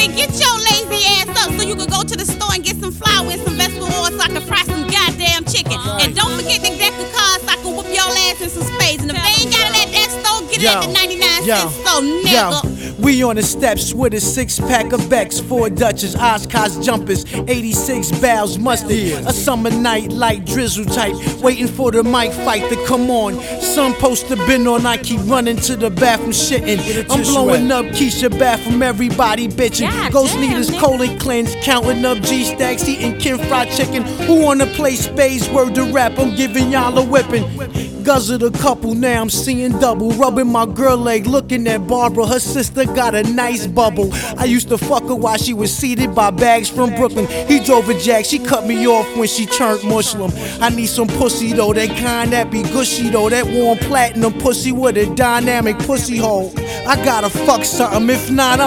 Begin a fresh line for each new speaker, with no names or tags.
Quick, get your lazy ass up so you can go to the store and get some flour and some vegetable oil so I can fry some goddamn chicken. And don't forget the deck of cards so I can whoop your ass in some spades. And if they ain't got it at that store, get it at the 99-cent store, nigga.
We on the steps with a 6-pack of Becks, 4 Dutchess, Oshkosh jumpers, 86 barrels mustard. A summer night, light drizzle type, waiting for the mic fight to come on. Sun poster been on, I keep running to the bathroom shitting. I'm blowing up Keisha bathroom, everybody bitching. Ghost leaders, colon cleanse, counting up G-stacks, eating Ken fried chicken. Who wanna play spades? Word to rap, I'm giving y'all a whipping. Guzzled a couple, now I'm seeing double. Rubbing my girl leg, looking at Barbara. Her sister got a nice bubble. I used to fuck her while she was seated by bags from Brooklyn. He drove a Jag, she cut me off when she turned Muslim. I need some pussy though, that kind that be gushy though. That warm platinum pussy with a dynamic pussy hole. I gotta fuck something, if not